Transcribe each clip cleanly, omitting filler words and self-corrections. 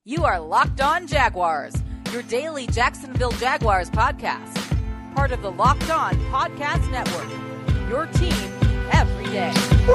You are Locked On Jaguars, your daily Jacksonville Jaguars podcast. Part of the Locked On Podcast Network, your team every day.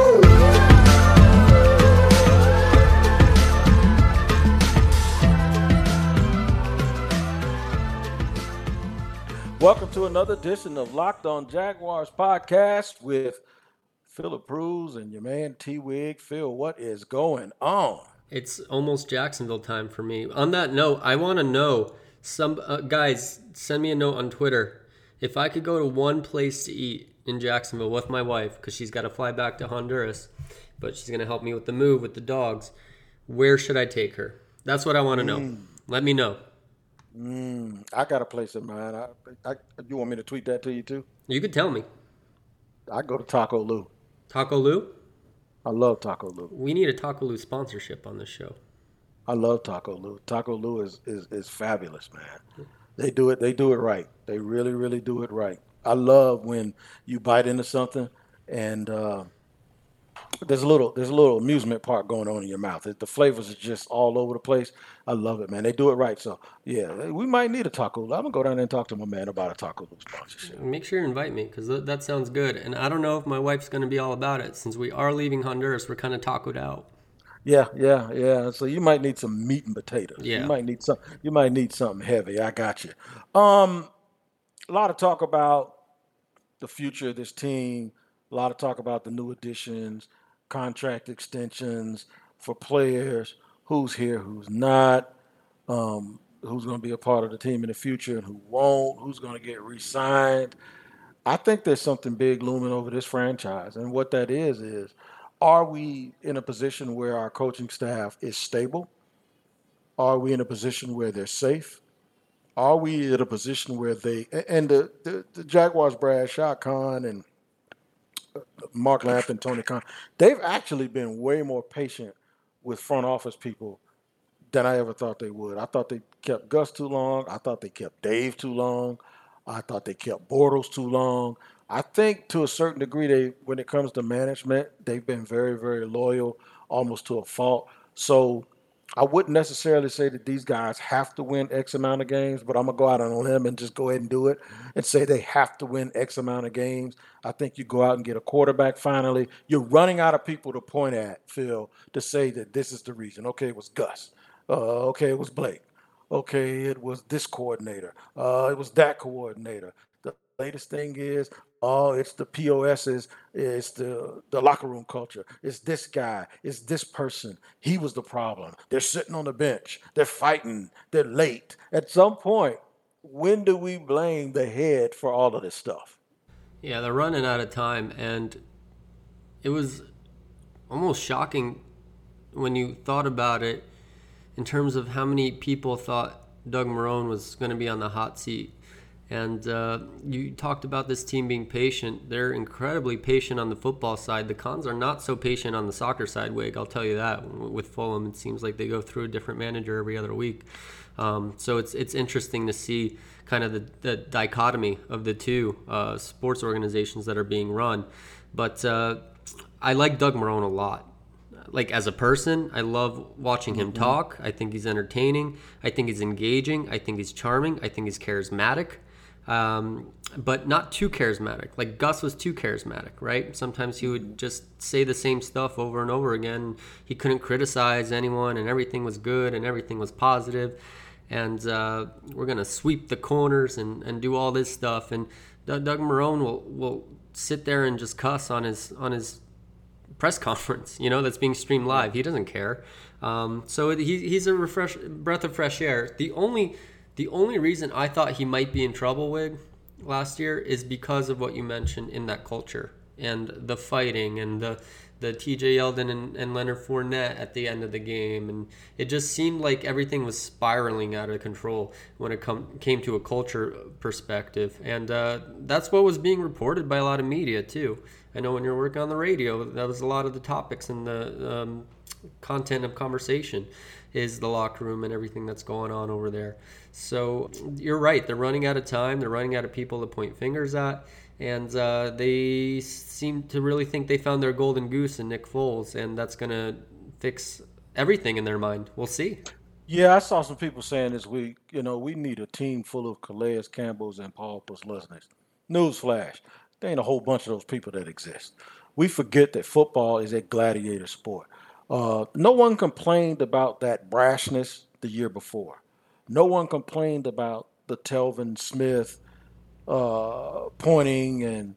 Welcome to another edition of Locked On Jaguars podcast with Philip Bruce and your man T-Wig. Phil, what is going on? It's almost Jacksonville time for me. On that note, I want to know, guys, send me a note on Twitter. If I could go to one place to eat in Jacksonville with my wife, because she's got to fly back to Honduras, but she's going to help me with the move with the dogs, where should I take her? That's what I want to know. Let me know. I got a place in mind. You want me to tweet that to you too? You could tell me. I go to Taco Lou. Taco Lou? I love Taco Lou. We need a Taco Lou sponsorship on this show. I love Taco Lou. Taco Lou is fabulous, man. They do it right. They really, really do it right. I love when you bite into something and there's a little amusement part going on in your mouth. The flavors are just all over the place. I love it, man. They do it right. So, yeah, we might need a Taco Lou. I'm going to go down there and talk to my man about a Taco Lou sponsorship. Make sure you invite me because that sounds good. And I don't know if my wife's going to be all about it. Since we are leaving Honduras, we're kind of tacoed out. Yeah. So you might need some meat and potatoes. Yeah. You might need something heavy. I got you. A lot of talk about the future of this team. A lot of talk about the new additions, contract extensions for players, who's here, who's not, who's going to be a part of the team in the future and who won't, who's going to get re-signed. I think there's something big looming over this franchise. And what that is are we in a position where our coaching staff is stable? Are we in a position where they're safe? Are we in a position where the Jaguars, Brad, Shad Khan, and Mark Lamp and Tony Khan, they've actually been way more patient with front office people than I ever thought they would. I thought they kept Gus too long. I thought they kept Dave too long. I thought they kept Bortles too long. I think to a certain degree, when it comes to management, they've been very, very loyal, almost to a fault. So I wouldn't necessarily say that these guys have to win X amount of games, but I'm going to go out on a limb and just go ahead and do it and say they have to win X amount of games. I think you go out and get a quarterback finally. You're running out of people to point at, Phil, to say that this is the reason. Okay, it was Gus. Okay, it was Blake. Okay, it was this coordinator. It was that coordinator. The latest thing is, it's the POSs, it's the locker room culture, it's this guy, it's this person. He was the problem. They're sitting on the bench. They're fighting. They're late. At some point, when do we blame the head for all of this stuff? Yeah, they're running out of time, and it was almost shocking when you thought about it in terms of how many people thought Doug Marrone was going to be on the hot seat. And you talked about this team being patient. They're incredibly patient on the football side. The Cons are not so patient on the soccer side, Wig. I'll tell you that. With Fulham, it seems like they go through a different manager every other week. So it's interesting to see kind of the dichotomy of the two sports organizations that are being run. But I like Doug Marrone a lot. Like, as a person, I love watching him talk. I think he's entertaining. I think he's engaging. I think he's charming. I think he's charismatic. But not too charismatic. Like, Gus was too charismatic, right? Sometimes he would just say the same stuff over and over again. He couldn't criticize anyone, and everything was good, and everything was positive. And we're going to sweep the corners and do all this stuff. And Doug Marrone will sit there and just cuss on his press conference, that's being streamed live. He doesn't care. So he's a breath of fresh air. The only reason I thought he might be in trouble with last year is because of what you mentioned in that culture and the fighting and the TJ Yeldon and Leonard Fournette at the end of the game. And it just seemed like everything was spiraling out of control when it came to a culture perspective. And that's what was being reported by a lot of media too. I know when you're working on the radio, that was a lot of the topics and the content of conversation is the locker room and everything that's going on over there. So you're right. They're running out of time. They're running out of people to point fingers at. And they seem to really think they found their golden goose in Nick Foles, and that's going to fix everything in their mind. We'll see. Yeah, I saw some people saying this week, we need a team full of Calais Campbells and Paul Poslusznyks. Newsflash, there ain't a whole bunch of those people that exist. We forget that football is a gladiator sport. No one complained about that brashness the year before. No one complained about the Telvin Smith pointing and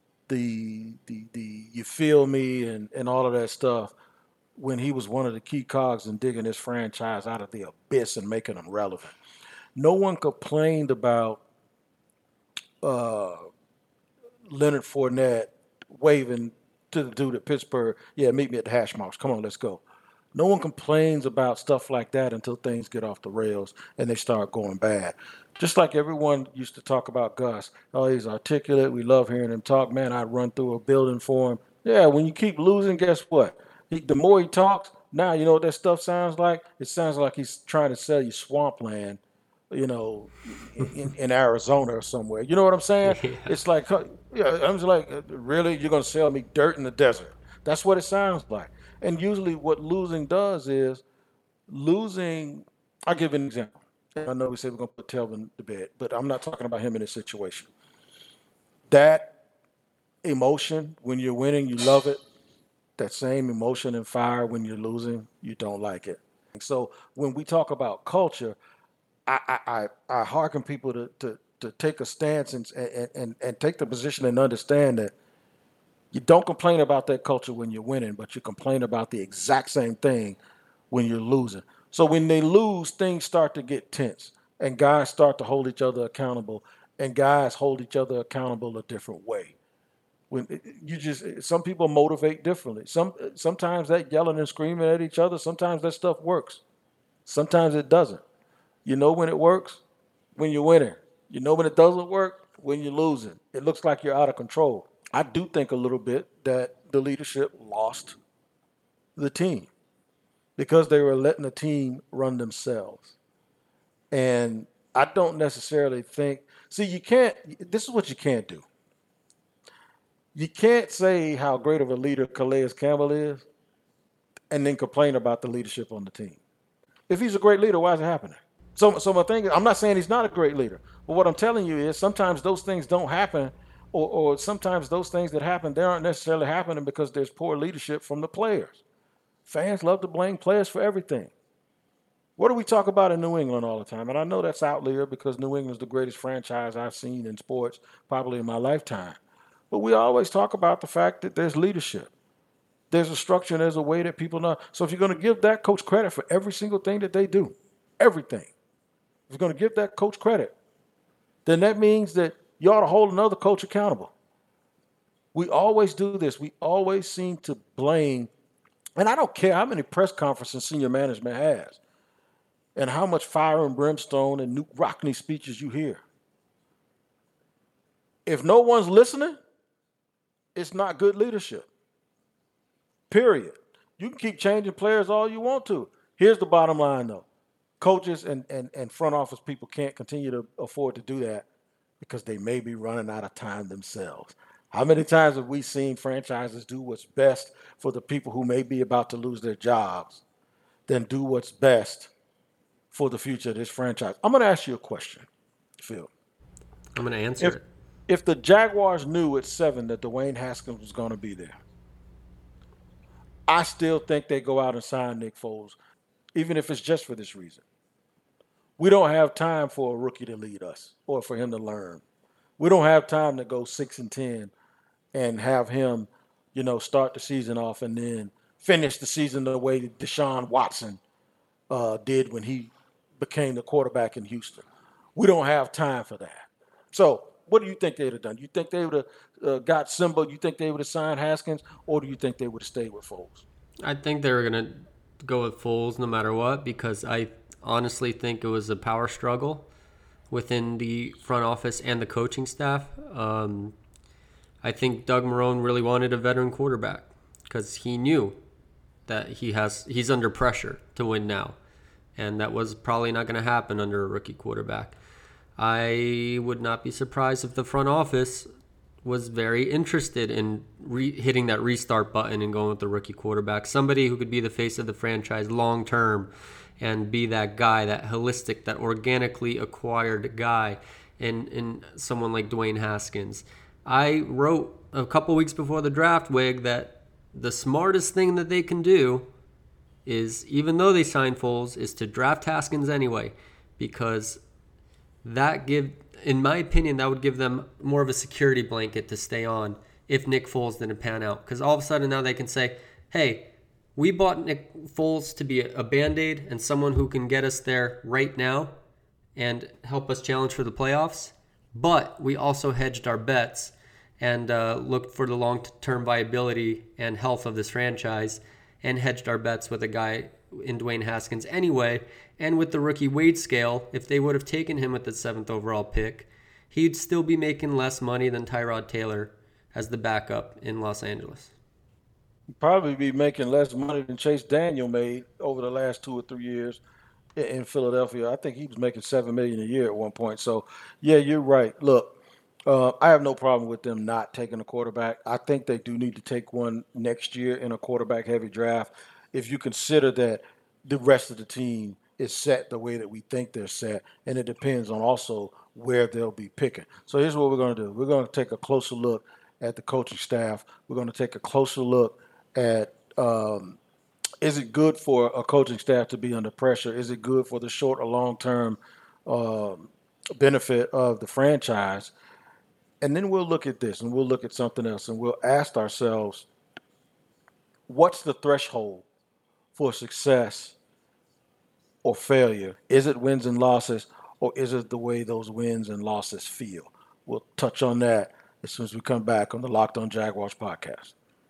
the you feel me and all of that stuff when he was one of the key cogs in digging this franchise out of the abyss and making them relevant. No one complained about uh, Leonard Fournette waving to the dude at Pittsburgh, yeah, meet me at the hash marks. Come on, let's go. No one complains about stuff like that until things get off the rails and they start going bad. Just like everyone used to talk about Gus. Oh, he's articulate. We love hearing him talk. Man, I'd run through a building for him. Yeah, when you keep losing, guess what? The more he talks, now you know what that stuff sounds like? It sounds like he's trying to sell you swampland, you know, in Arizona or somewhere. You know what I'm saying? Yeah. It's like, yeah, I'm just like, really? You're going to sell me dirt in the desert? That's what it sounds like. And usually what losing does is losing. I'll give you an example. I know we said we're going to put Telvin to bed, but I'm not talking about him in this situation. That emotion, when you're winning, you love it. That same emotion and fire when you're losing, you don't like it. So when we talk about culture, I hearken people to take a stance and take the position and understand that you don't complain about that culture when you're winning, but you complain about the exact same thing when you're losing. So when they lose, things start to get tense, and guys start to hold each other accountable, and guys hold each other accountable a different way. When you just some people motivate differently. Sometimes that yelling and screaming at each other, sometimes that stuff works. Sometimes it doesn't. You know when it works? When you're winning. You know when it doesn't work? When you're losing. It looks like you're out of control. I do think a little bit that the leadership lost the team because they were letting the team run themselves. And I don't necessarily think, see, this is what you can't do. You can't say how great of a leader Calais Campbell is and then complain about the leadership on the team. If he's a great leader, why is it happening? So my thing is, I'm not saying he's not a great leader, but what I'm telling you is sometimes those things don't happen, or sometimes those things that happen, they aren't necessarily happening because there's poor leadership from the players. Fans love to blame players for everything. What do we talk about in New England all the time? And I know that's outlier because New England's the greatest franchise I've seen in sports probably in my lifetime. But we always talk about the fact that there's leadership. There's a structure and there's a way that people know. So if you're going to give that coach credit for every single thing that they do, everything, if you're going to give that coach credit, then that means that you ought to hold another coach accountable. We always do this. We always seem to blame, and I don't care how many press conferences senior management has and how much fire and brimstone and Newt Rockney speeches you hear. If no one's listening, it's not good leadership. Period. You can keep changing players all you want to. Here's the bottom line, though. Coaches and front office people can't continue to afford to do that because they may be running out of time themselves. How many times have we seen franchises do what's best for the people who may be about to lose their jobs than do what's best for the future of this franchise? I'm going to ask you a question, Phil. I'm going to answer it. If the Jaguars knew at 7 that Dwayne Haskins was going to be there, I still think they go out and sign Nick Foles, even if it's just for this reason. We don't have time for a rookie to lead us or for him to learn. We don't have time to go 6-10 and have him, start the season off and then finish the season the way that Deshaun Watson did when he became the quarterback in Houston. We don't have time for that. So what do you think they would have done? You think they would have got Simba? You think they would have signed Haskins? Or do you think they would have stayed with Foles? I think they were going to go with Foles no matter what because I honestly think it was a power struggle within the front office and the coaching staff. I think Doug Marrone really wanted a veteran quarterback because he knew that he's under pressure to win now. And that was probably not going to happen under a rookie quarterback. I would not be surprised if the front office was very interested in hitting that restart button and going with the rookie quarterback, somebody who could be the face of the franchise long term and be that guy, that holistic, that organically acquired guy in someone like Dwayne Haskins. I wrote a couple weeks before the draft, Wig, that the smartest thing that they can do is, even though they signed Foles, is to draft Haskins anyway, because in my opinion, that would give them more of a security blanket to stay on if Nick Foles didn't pan out. Because all of a sudden now they can say, hey, we bought Nick Foles to be a Band-Aid and someone who can get us there right now and help us challenge for the playoffs, but we also hedged our bets and looked for the long-term viability and health of this franchise and hedged our bets with a guy in Dwayne Haskins anyway. And with the rookie wage scale, if they would have taken him with the 7th overall pick, he'd still be making less money than Tyrod Taylor as the backup in Los Angeles. He'd probably be making less money than Chase Daniel made over the last 2 or 3 years in Philadelphia. I think he was making $7 million a year at one point. So, yeah, you're right. Look, I have no problem with them not taking a quarterback. I think they do need to take one next year in a quarterback-heavy draft. If you consider that the rest of the team is set the way that we think they're set, and it depends on also where they'll be picking. So here's what we're going to do. We're going to take a closer look at the coaching staff. We're going to take a closer look at is it good for a coaching staff to be under pressure? Is it good for the short or long-term benefit of the franchise? And then we'll look at this, and we'll look at something else, and we'll ask ourselves, what's the threshold for success or failure? Is it wins and losses, or is it the way those wins and losses feel? We'll touch on that as soon as we come back on the Locked On Jaguars podcast.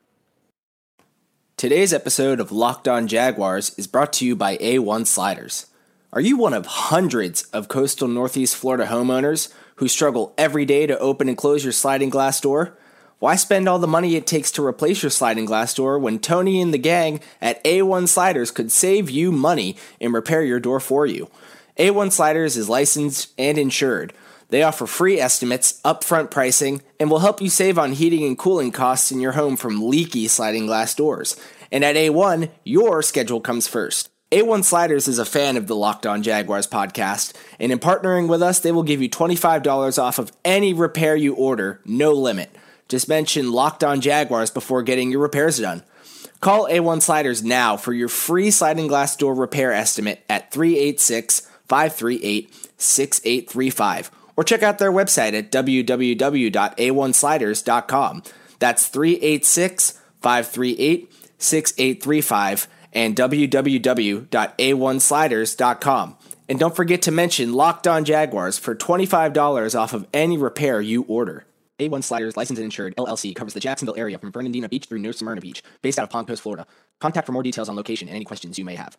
Today's episode of Locked On Jaguars is brought to you by A1 Sliders. Are you one of hundreds of coastal Northeast Florida homeowners who struggle every day to open and close your sliding glass door? Why spend all the money it takes to replace your sliding glass door when Tony and the gang at A1 Sliders could save you money and repair your door for you? A1 Sliders is licensed and insured. They offer free estimates, upfront pricing, and will help you save on heating and cooling costs in your home from leaky sliding glass doors. And at A1, your schedule comes first. A1 Sliders is a fan of the Locked On Jaguars podcast, and in partnering with us, they will give you $25 off of any repair you order, no limit. Just mention Locked On Jaguars before getting your repairs done. Call A1 Sliders now for your free sliding glass door repair estimate at 386-538-6835. Or check out their website at www.a1sliders.com. That's 386-538-6835 and www.a1sliders.com. And don't forget to mention Locked On Jaguars for $25 off of any repair you order. A1 Sliders, licensed and insured, LLC, covers the Jacksonville area from Fernandina Beach through New Smyrna Beach, based out of Palm Coast, Florida. Contact for more details on location and any questions you may have.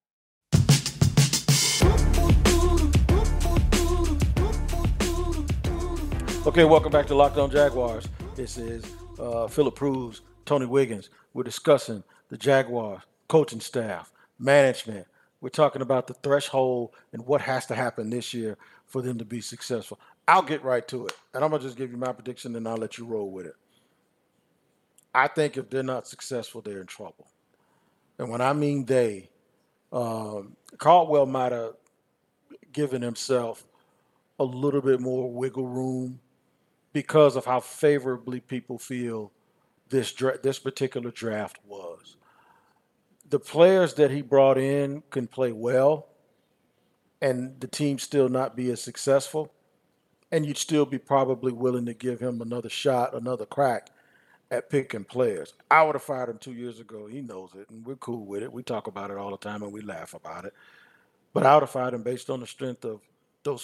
Okay, welcome back to Locked On Jaguars. This is Philip Proves, Tony Wiggins. We're discussing the Jaguars, coaching staff, management. We're talking about the threshold and what has to happen this year for them to be successful. I'll get right to it, and I'm going to just give you my prediction, and I'll let you roll with it. I think if they're not successful, they're in trouble. And when I mean they, Caldwell might have given himself a little bit more wiggle room because of how favorably people feel this particular draft was. The players that he brought in can play well, and the team still not be as successful, and you'd still be probably willing to give him another shot, another crack at picking players. I would have fired him 2 years ago. He knows it, and we're cool with it. We talk about it all the time, and we laugh about it. But I would have fired him based on the strength of those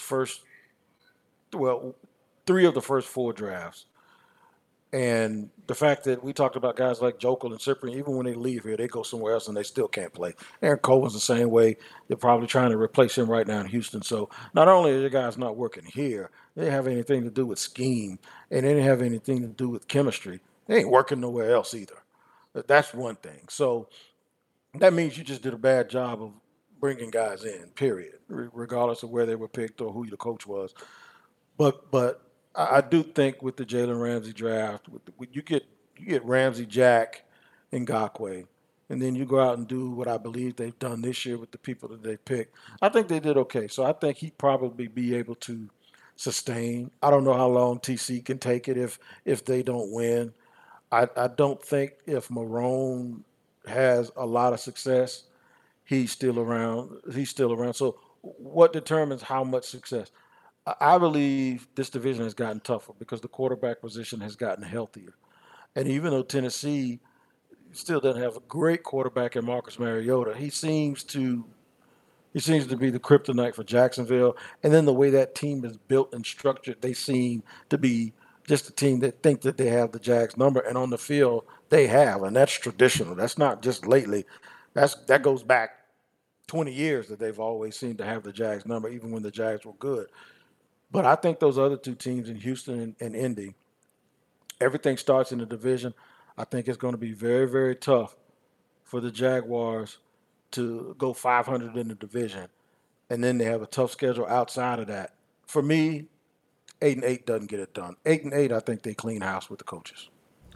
three of the first 4 drafts. And the fact that we talked about guys like Jokel and Cyprien, even when they leave here, they go somewhere else and they still can't play. Aaron Cohen's the same way. They're probably trying to replace him right now in Houston. So not only are the guys not working here, they didn't have anything to do with scheme, and they didn't have anything to do with chemistry. They ain't working nowhere else either. That's one thing. So that means you just did a bad job of bringing guys in, period, regardless of where they were picked or who the coach was. But I do think with the Jalen Ramsey draft, you get Ramsey, Jack, Ngakoue, and then you go out and do what I believe they've done this year with the people that they picked, I think they did okay. So I think he'd probably be able to sustain. I don't know how long TC can take it if they don't win. I don't think if Marrone has a lot of success, he's still around. He's still around. So what determines how much success? I believe this division has gotten tougher because the quarterback position has gotten healthier. And even though Tennessee still doesn't have a great quarterback in Marcus Mariota, he seems to be the kryptonite for Jacksonville. And then the way that team is built and structured, they seem to be just a team that think that they have the Jags number. And on the field, they have. And that's traditional. That's not just lately. That goes back 20 years that they've always seemed to have the Jags number, even when the Jags were good. But I think those other two teams in Houston and Indy, everything starts in the division. I think it's going to be very, very tough for the Jaguars to go 500 in the division. And then they have a tough schedule outside of that. For me, 8-8 doesn't get it done. 8-8, I think they clean house with the coaches.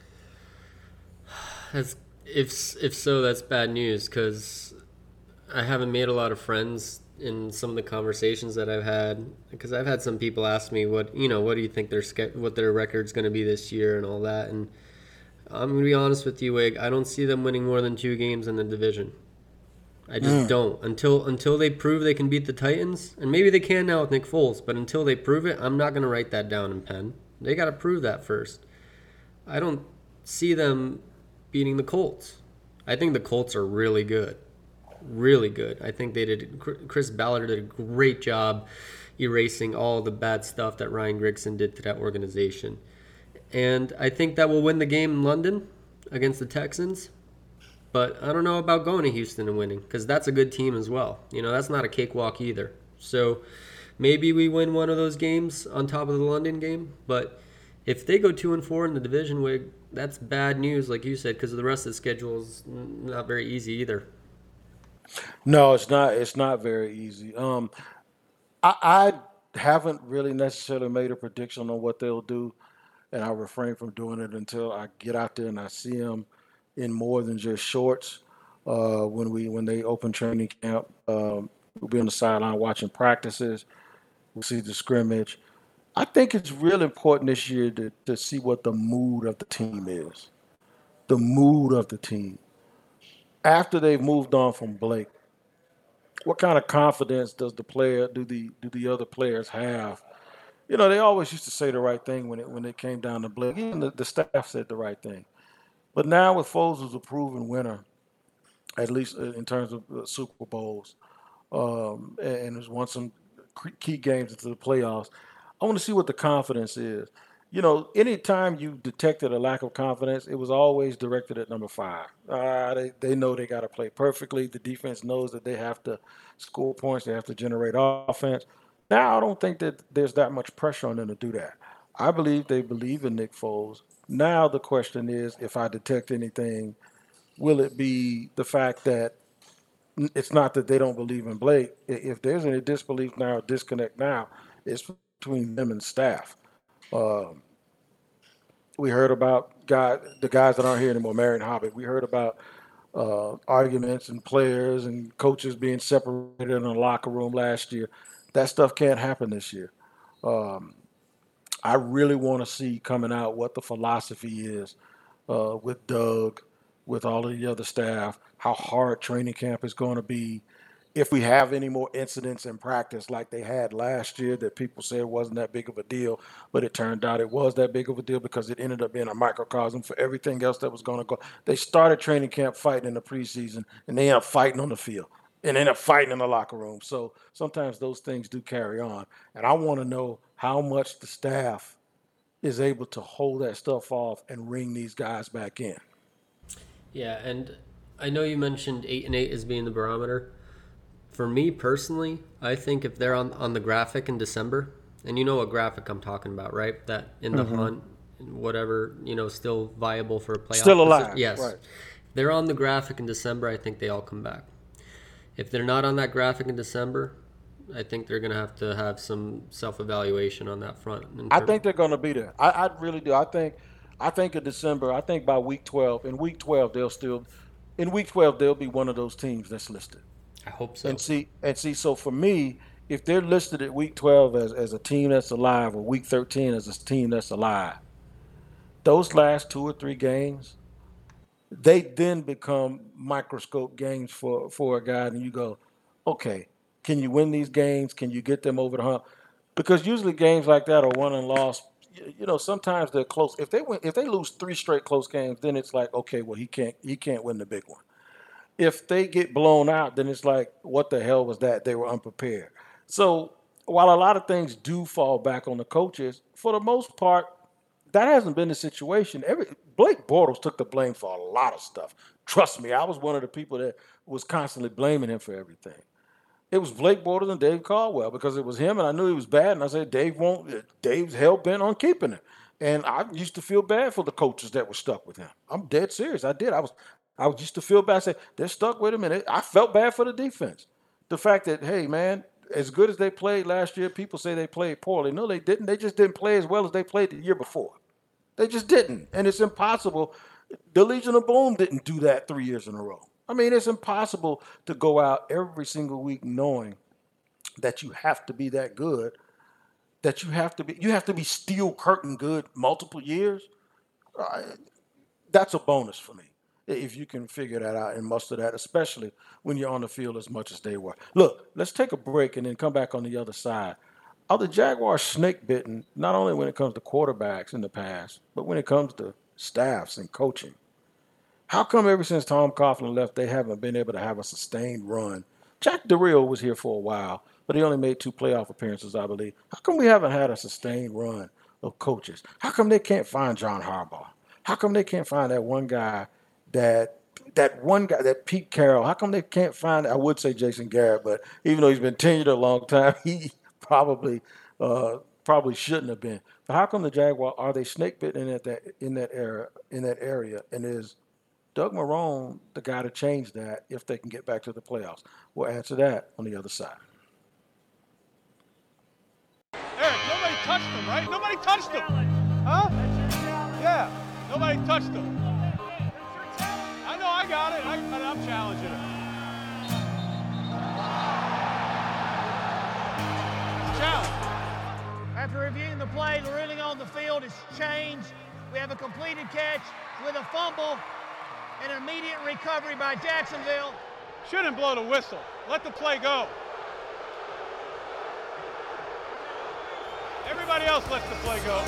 If so, that's bad news because I haven't made a lot of friends in some of the conversations that I've had, because I've had some people ask me what do you think what their record's going to be this year and all that, and I'm going to be honest with you, Wig, I don't see them winning more than 2 games in the division. I just don't. Until they prove they can beat the Titans, and maybe they can now with Nick Foles, but until they prove it, I'm not going to write that down in pen. They got to prove that first. I don't see them beating the Colts. I think the Colts are really good. Really good. I think Chris Ballard did a great job erasing all the bad stuff that Ryan Grigson did to that organization. And I think that will win the game in London against the Texans. But I don't know about going to Houston and winning, because that's a good team as well. That's not a cakewalk either. So maybe we win one of those games on top of the London game. But if they go 2-4 in the division, Wig, that's bad news, like you said, because the rest of the schedule is not very easy either. No, it's not. It's not very easy. I haven't really necessarily made a prediction on what they'll do, and I refrain from doing it until I get out there and I see them in more than just shorts. When they open training camp, we'll be on the sideline watching practices. We'll see the scrimmage. I think it's real important this year to see what the mood of the team is. The mood of the team. After they've moved on from Blake, what kind of confidence do the other players have? They always used to say the right thing when it came down to Blake. Even the staff said the right thing. But now with Foles as a proven winner, at least in terms of Super Bowls, and has won some key games into the playoffs, I want to see what the confidence is. Anytime you detected a lack of confidence, it was always directed at number 5. They know they got to play perfectly. The defense knows that they have to score points. They have to generate offense. Now, I don't think that there's that much pressure on them to do that. I believe they believe in Nick Foles. Now the question is, if I detect anything, will it be the fact that it's not that they don't believe in Blake? If there's any disbelief now, disconnect now, it's between them and staff. We heard about the guys that aren't here anymore, Marion Hobbit. We heard about arguments and players and coaches being separated in the locker room last year. That stuff can't happen this year. I really want to see coming out what the philosophy is with Doug, with all of the other staff, how hard training camp is going to be. If we have any more incidents in practice like they had last year that people said wasn't that big of a deal, but it turned out it was that big of a deal because it ended up being a microcosm for everything else that was going to go. They started training camp fighting in the preseason, and they end up fighting on the field and end up fighting in the locker room. So sometimes those things do carry on. And I want to know how much the staff is able to hold that stuff off and ring these guys back in. Yeah, and I know you mentioned 8-8 as being the barometer. For me personally, I think if they're on the graphic in December, and you know what graphic I'm talking about, right? That in the hunt, whatever, still viable for a playoff. Still alive. Yes. Right. They're on the graphic in December, I think they all come back. If they're not on that graphic in December, I think they're going to have some self-evaluation on that front. I think they're going to be there. I really do. I think in December, I think by week 12, in week 12, they'll still in week 12 they'll be one of those teams that's listed. I hope so. And see. So for me, if they're listed at week 12 as a team that's alive, or week 13 as a team that's alive, those last 2 or 3 games, they then become microscope games for a guy, and you go, okay, can you win these games? Can you get them over the hump? Because usually games like that are won and lost. Sometimes they're close. If they lose 3 straight close games, then it's like, okay, well, he can't win the big one. If they get blown out, then it's like, what the hell was that? They were unprepared. So while a lot of things do fall back on the coaches, for the most part, that hasn't been the situation. Blake Bortles took the blame for a lot of stuff. Trust me, I was one of the people that was constantly blaming him for everything. It was Blake Bortles and Dave Caldwell, because it was him, and I knew he was bad, and I said, Dave's hell-bent on keeping him. And I used to feel bad for the coaches that were stuck with him. I'm dead serious. I did. I used to feel bad. I said, they're stuck with him, and I felt bad for the defense. The fact that, hey, man, as good as they played last year, people say they played poorly. No, they didn't. They just didn't play as well as they played the year before. They just didn't. And it's impossible. The Legion of Boom didn't do that 3 years in a row. I mean, it's impossible to go out every single week knowing that you have to be that good, that you have to be steel curtain good multiple years. That's a bonus for me, if you can figure that out and muster that, especially when you're on the field as much as they were. Look, let's take a break and then come back on the other side. Are the Jaguars snake bitten, not only when it comes to quarterbacks in the past, but when it comes to staffs and coaching? How come ever since Tom Coughlin left, they haven't been able to have a sustained run? Jack Del Rio was here for a while, but he only made 2 playoff appearances, I believe. How come we haven't had a sustained run of coaches? How come they can't find John Harbaugh? How come they can't find that one guy, that Pete Carroll? How come they can't find, I would say Jason Garrett, but even though he's been tenured a long time, he probably shouldn't have been. But how come the Jaguars, are they snake bitten in that area? And is Doug Marrone the guy to change that if they can get back to the playoffs? We'll answer that on the other side. Eric, nobody touched him, right? Nobody touched him. Huh? Yeah, nobody touched him. I know, I got it. I'm challenging him. It's a challenge. After reviewing the play, the ruling on the field has changed. We have a completed catch with a fumble and an immediate recovery by Jacksonville. Shouldn't blow the whistle. Let the play go. Everybody else lets the play go.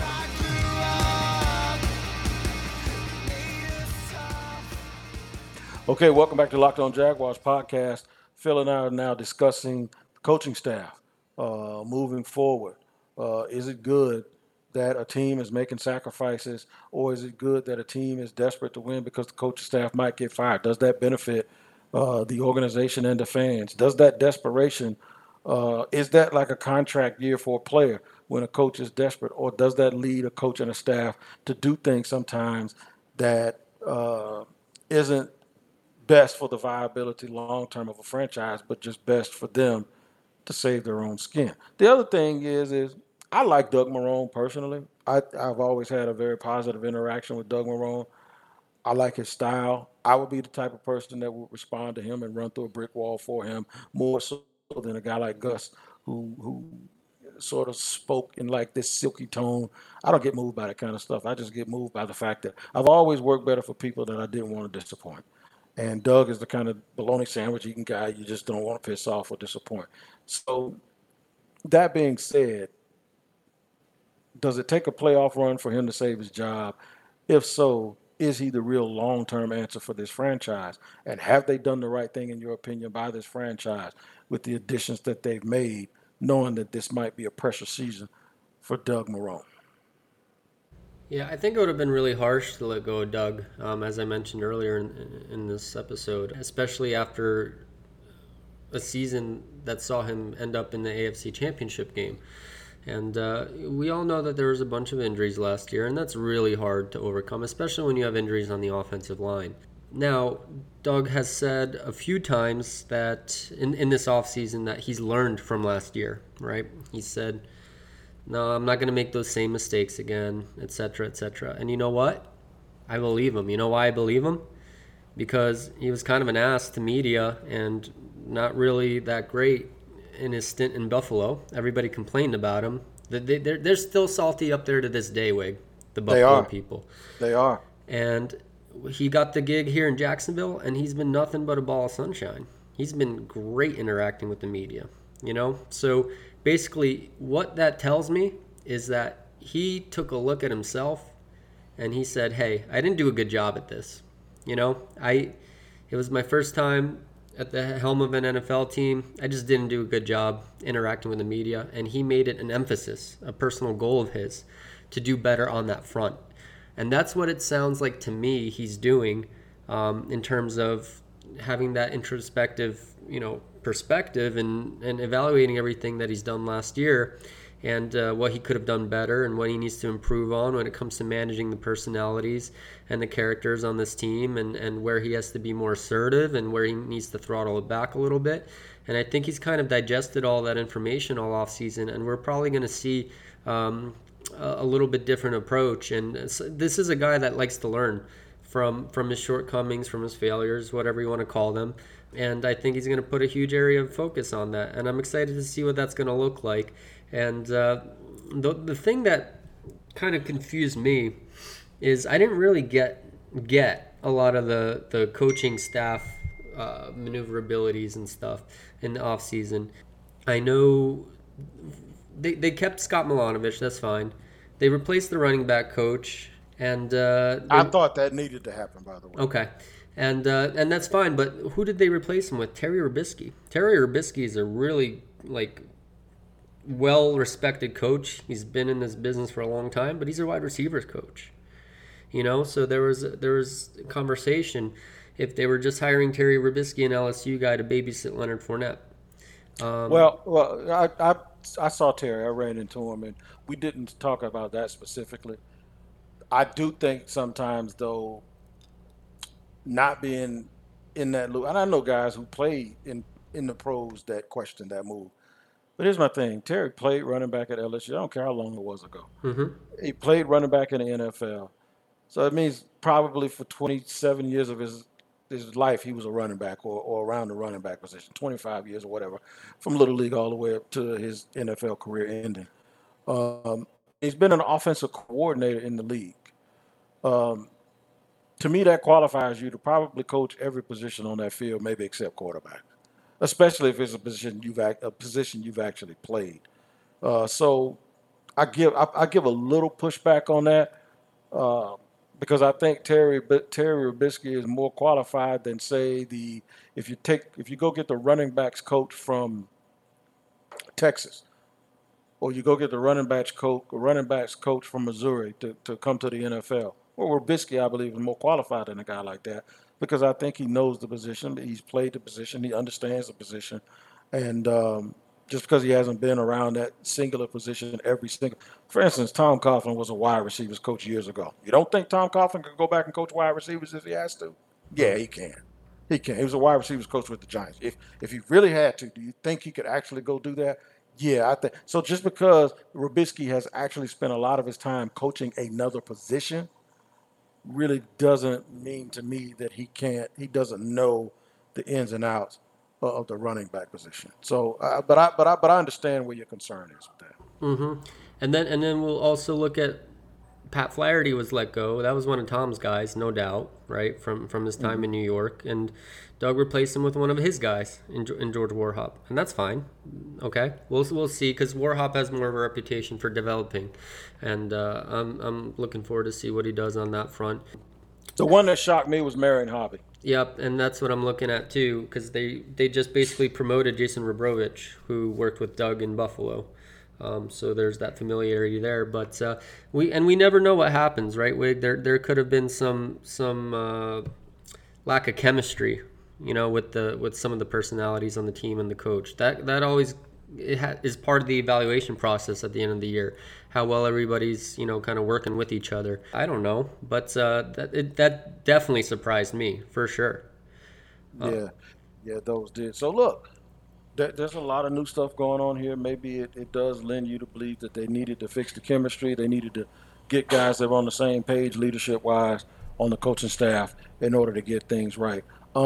Okay, welcome back to Locked On Jaguars podcast. Phil and I are now discussing the coaching staff moving forward. Is it good that a team is making sacrifices, or is it good that a team is desperate to win because the coaching staff might get fired? Does that benefit the organization and the fans? Does that desperation, is that like a contract year for a player when a coach is desperate, or does that lead a coach and a staff to do things sometimes that isn't best for the viability long-term of a franchise, but just best for them to save their own skin? The other thing is I like Doug Marrone personally. I've always had a very positive interaction with Doug Marrone. I like his style. I would be the type of person that would respond to him and run through a brick wall for him, more so than a guy like Gus, who sort of spoke in like this silky tone. I don't get moved by that kind of stuff. I just get moved by the fact that I've always worked better for people that I didn't want to disappoint. And Doug is the kind of bologna sandwich eating guy you just don't want to piss off or disappoint. So that being said, does it take a playoff run for him to save his job? If so, is he the real long-term answer for this franchise? And have they done the right thing, in your opinion, by this franchise with the additions that they've made, knowing that this might be a pressure season for Doug Marrone? Yeah, I think it would have been really harsh to let go of Doug, as I mentioned earlier in this episode, especially after a season that saw him end up in the AFC Championship game. And we all know that there was a bunch of injuries last year, and that's really hard to overcome, especially when you have injuries on the offensive line. Now, Doug has said a few times that in this offseason that he's learned from last year, right? He said, no, I'm not going to make those same mistakes again, etc., etc. And you know what? I believe him. You know why I believe him? because he was kind of an ass to media and not really that great in his stint in Buffalo. Everybody complained about him. They're still salty up there to this day, Wig, the Buffalo people. They are. And he got the gig here in Jacksonville, and he's been nothing but a ball of sunshine. He's been great interacting with the media, you know? So basically what that tells me is that he took a look at himself and he said, hey, I didn't do a good job at this. You know, it was my first time at the helm of an NFL team. I just didn't do a good job interacting with the media, and he made it an emphasis, a personal goal of his, to do better on that front. And that's what it sounds like to me he's doing in terms of having that introspective, you know, perspective and evaluating everything that he's done last year and what he could have done better and what he needs to improve on when it comes to managing the personalities and the characters on this team, and where he has to be more assertive and where he needs to throttle it back a little bit. And I think he's kind of digested all that information all off season, and we're probably going to see a little bit different approach. And this is a guy that likes to learn from his shortcomings, from his failures, whatever you want to call them. And I think he's going to put a huge area of focus on that. And I'm excited to see what that's going to look like. And the thing that kind of confused me is I didn't really get a lot of the coaching staff maneuverabilities and stuff in the offseason. I know they kept Scott Milanovic, that's fine. They replaced the running back coach. And I thought that needed to happen, by the way. Okay. And that's fine, but who did they replace him with? Terry Robisky. Terry Robisky is a really, well-respected coach. He's been in this business for a long time, but he's a wide receivers coach. You know, so there was conversation if they were just hiring Terry Robisky, an LSU guy, to babysit Leonard Fournette. I saw Terry. I ran into him, and we didn't talk about that specifically. I do think sometimes, though, not being in that loop, and I know guys who play in the pros that question that move. But here's my thing. Terry played running back at LSU. I don't care how long it was ago. Mm-hmm. He played running back in the NFL. So it means probably for 27 years of his life, he was a running back or around the running back position, 25 years or whatever, from Little League all the way up to his NFL career ending. He's been an offensive coordinator in the league. To me, that qualifies you to probably coach every position on that field, maybe except quarterback, especially if it's a position you've actually played. So I give a little pushback on that because I think Terry Robisky is more qualified than, say, if you go get the running backs coach from Texas, or you go get the running backs coach from Missouri to come to the NFL. Well, Robisky, I believe, is more qualified than a guy like that because I think he knows the position. He's played the position. He understands the position. And just because he hasn't been around that singular position for instance, Tom Coughlin was a wide receivers coach years ago. You don't think Tom Coughlin can go back and coach wide receivers if he has to? Yeah, he can. He can. He was a wide receivers coach with the Giants. If he really had to, do you think he could actually go do that? Yeah, I think so. Just because Robisky has actually spent a lot of his time coaching another position really doesn't mean to me that he doesn't know the ins and outs of the running back position. So, but I understand where your concern is with that. Mm-hmm. And then we'll also look at Pat Flaherty was let go. That was one of Tom's guys, no doubt, right, from his time in New York. And Doug replaced him with one of his guys in George Warhop, and that's fine. Okay, we'll see, because Warhop has more of a reputation for developing, and I'm looking forward to see what he does on that front. The one that shocked me was Marion Hobby. Yep, and that's what I'm looking at too, because they just basically promoted Jason Robrovich, who worked with Doug in Buffalo. So there's that familiarity there, but we never know what happens, right, Wig? There could have been some lack of chemistry, you know, with some of the personalities on the team and the coach. That always is part of the evaluation process at the end of the year, how well everybody's, you know, kind of working with each other. I don't know, but that definitely surprised me for sure. Yeah, those did. So look. There's a lot of new stuff going on here. Maybe it does lend you to believe that they needed to fix the chemistry. They needed to get guys that were on the same page leadership-wise. on the coaching staff in order to get things right.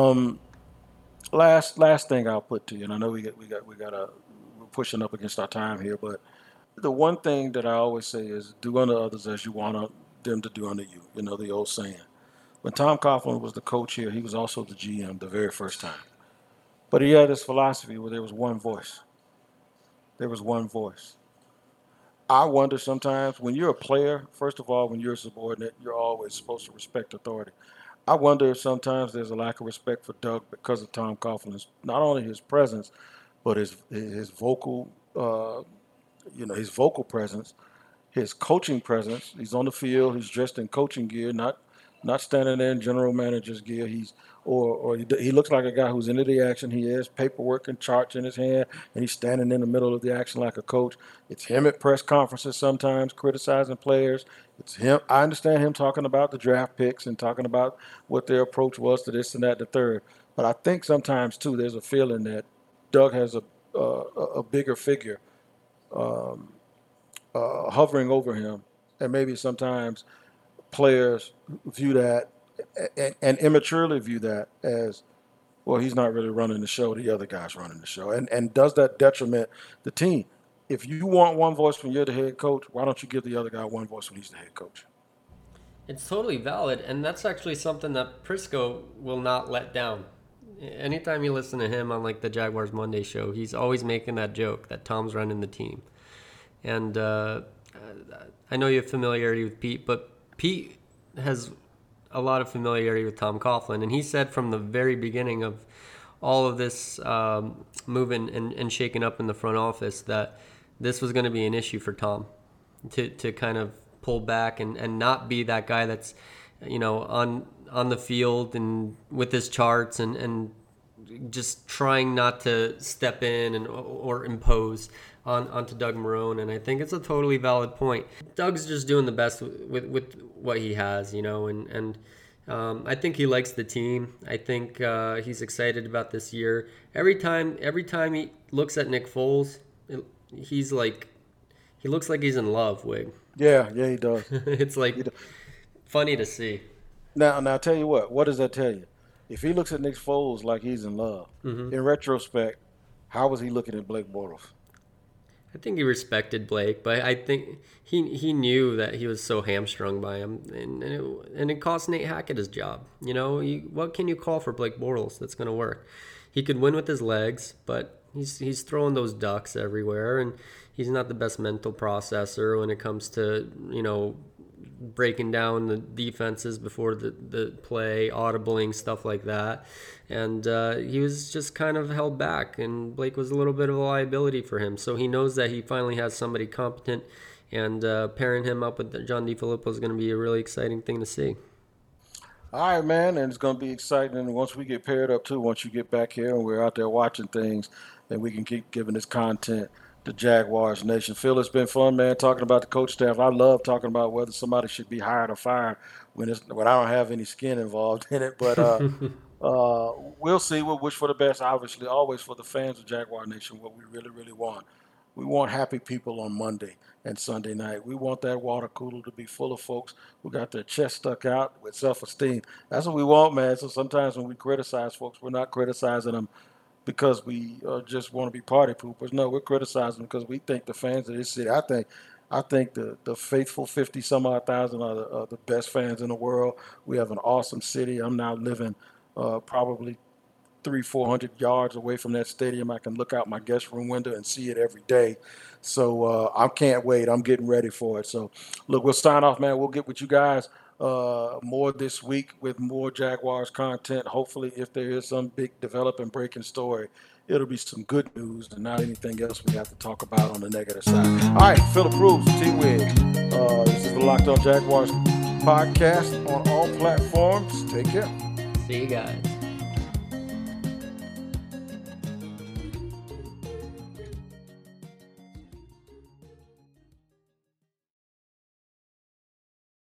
Last thing I'll put to you, and I know we're pushing up against our time here, but the one thing that I always say is do unto others as you want them to do unto you. You know, the old saying. When Tom Coughlin was the coach here, he was also the GM the very first time. But he had this philosophy where there was one voice. There was one voice. I wonder sometimes when you're a player, first of all, when you're a subordinate, you're always supposed to respect authority. I wonder if sometimes there's a lack of respect for Doug because of Tom Coughlin's, not only his presence, but his vocal, his vocal presence, his coaching presence. He's on the field. He's dressed in coaching gear, not standing there in general manager's gear. He looks like a guy who's into the action. He has paperwork and charts in his hand, and he's standing in the middle of the action like a coach. It's him at press conferences sometimes criticizing players. It's him. I understand him talking about the draft picks and talking about what their approach was to this and that, the third. But I think sometimes too, there's a feeling that Doug has a bigger figure hovering over him, and maybe sometimes players view that and immaturely view that as, well, he's not really running the show. The other guy's running the show. And does that detriment the team? If you want one voice when you're the head coach, why don't you give the other guy one voice when he's the head coach? It's totally valid, and that's actually something that Prisco will not let down. Anytime you listen to him on like the Jaguars Monday show, he's always making that joke that Tom's running the team. And I know you have familiarity with Pete, but Pete has a lot of familiarity with Tom Coughlin, and he said from the very beginning of all of this moving and shaking up in the front office that this was going to be an issue for Tom to kind of pull back and not be that guy that's, on the field and with his charts and just trying not to step in or impose onto Doug Marrone. And I think it's a totally valid point. Doug's just doing the best with what he has, and I think he likes the team. I think he's excited about this year. Every time he looks at Nick Foles, he looks like he's in love, Wig. Yeah, he does. It's like funny to see. Now I'll tell you what does that tell you? If he looks at Nick Foles like he's in love, in retrospect, how was he looking at Blake Bortles? I think he respected Blake, but I think he knew that he was so hamstrung by him, and it cost Nate Hackett his job. What can you call for Blake Bortles that's going to work? He could win with his legs, but he's throwing those ducks everywhere, and he's not the best mental processor when it comes to breaking down the defenses before the play, audibling, stuff like that. And he was just kind of held back, and Blake was a little bit of a liability for him. So he knows that he finally has somebody competent, and pairing him up with John DeFilippo is going to be a really exciting thing to see. All right, man, and it's going to be exciting. And once we get paired up, too, once you get back here and we're out there watching things, then we can keep giving this content to Jaguars Nation. Phil, it's been fun, man, talking about the coach staff. I love talking about whether somebody should be hired or fired when I don't have any skin involved in it. But we'll see. We'll wish for the best, obviously, always for the fans of Jaguar Nation, what we really, really want. We want happy people on Monday and Sunday night. We want that water cooler to be full of folks who got their chest stuck out with self-esteem. That's what we want, man. So sometimes when we criticize folks, we're not criticizing them because we just want to be party poopers. No, we're criticizing them because we think the fans of this city, I think the faithful 50-some-odd thousand are the best fans in the world. We have an awesome city. I'm now living probably 300-400 yards away from that stadium. I can look out my guest room window and see it every day. So I can't wait. I'm getting ready for it. So, look, we'll sign off, man. We'll get with you guys more this week with more Jaguars content. Hopefully, if there is some big developing breaking story, it'll be some good news and not anything else we have to talk about on the negative side. All right, Phil Approves, T-Wig. This is the Locked On Jaguars podcast on all platforms. Take care. See you guys.